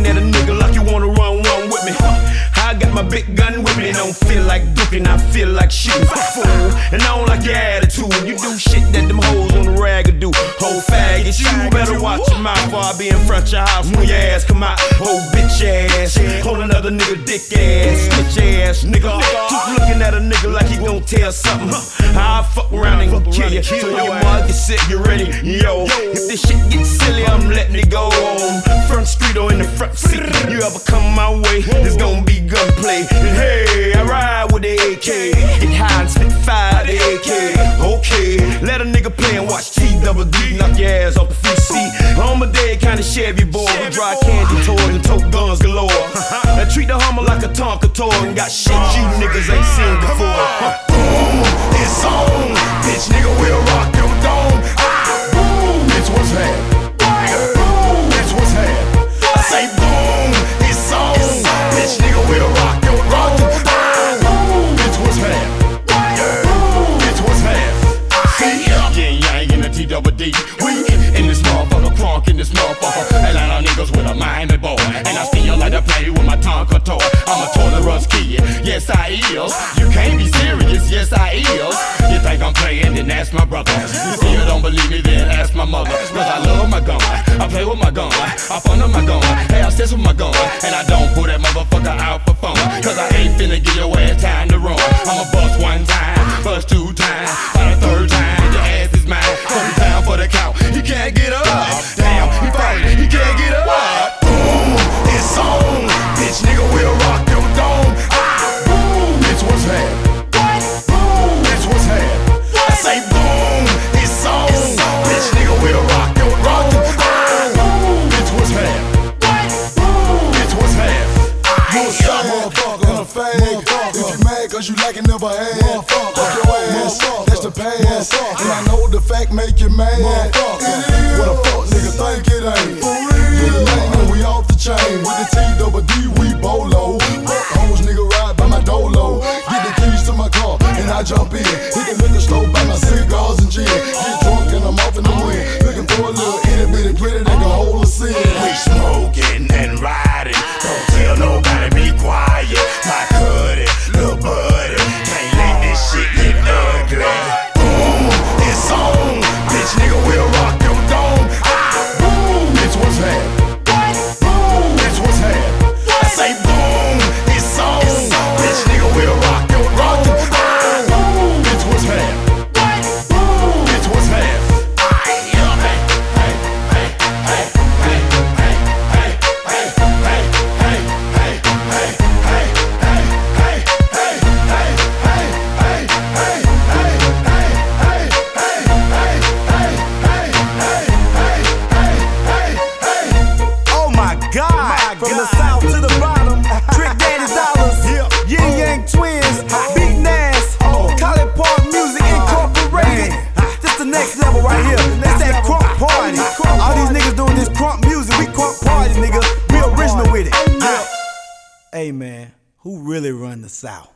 looking at a nigga like you wanna run one with me. I got my big gun with me. Don't feel like duking, I feel like shooting. Fool, and I don't like your attitude. You do shit that them hoes on the rag do. Whole faggot, you better watch your mouth while I be in front of your house when your ass come out. Whole bitch ass, hold another nigga dick ass, bitch ass nigga. Keep looking at a nigga like he gon' tell something. I'll fuck around and kill you. So your mother get sick, you ready? Yo, if this shit gets silly, I'm letting it go on. Front street or in the front seat. You ever come my way, it's gon' be gunplay. And hey, I ride with the AK. Get high and spit fire the AK. Okay, let a nigga play and watch T-double-D knock your ass off the free seat. I'm a dead kind of Chevy boy with dry candy toys and tote guns galore. I treat the Hummer like a Tonka toy and got shit you niggas ain't seen before. Boom, it's on, bitch nigga will rock your dome. Boom, bitch what's happening? Boom, bitch what's happening? I say boom, it's on, bitch nigga will rock your dome. Boom, bitch what's happening? Boom, bitch what's happening? Yeah, I ain't in the T-double-D. We in this motherfucker, crunk in this motherfucker. A lot of niggas with a Miami boy, and I still like to play with my Tonka toy. I'm a tolerance kid, yes I is. You can't be serious, yes I is. You think I'm playing, then ask my brother. You still don't believe me, then ask my mother. Cause I love my gun, I play with my gun, I fun with my gun, have sex with my gun. And I don't put that motherfucker out for fun. Cause I ain't finna give your ass time to run. I'ma bust one time, bust two times, by the third time, your ass is mine. Come down for the count, he can't get up. Damn, he fighting, he can't get up. Boom, it's on, bitch nigga will rock your dome. Boom, bitch what's happening? Boom, bitch what's happening? I say boom, it's on, bitch nigga will rock your dome. Boom, bitch what's happening? Boom, bitch what's happening? You a shot motherfucker and a fag. If you mad cause you like it never had, fuck your ass, that's the past. And I know the fact make you mad. What a fuck nigga think it ain't. You the name and we off the chain. With the T-double-D we bolo. Fuck hoes nigga ride by my dolo. Get the keys to my car and I jump in. Hit the liquor store buy my cigars and gin. Get drunk and I'm off in the wind. Looking for a little itty bitty pretty that can hold a sin. We smoking and riding, don't tell nobody, be quiet. My cutie, little buddy, can't let this shit get ugly. Boom, it's on, bitch nigga will rock your dome. Boom, bitch what's happening? Boom, bitch what's happening? I say boom, it's on, bitch nigga will rock your dome. Boom, bitch what's happening? Boom, bitch what's happening? From the south to the bottom, Trick Daddy Dollars, Yin Yang Twins, Big Nas, College Park Music Incorporated. This the next level right here. That's that crunk party. All these niggas doing this crunk music. We crunk party, nigga. We original with it. Hey man, who really run the South?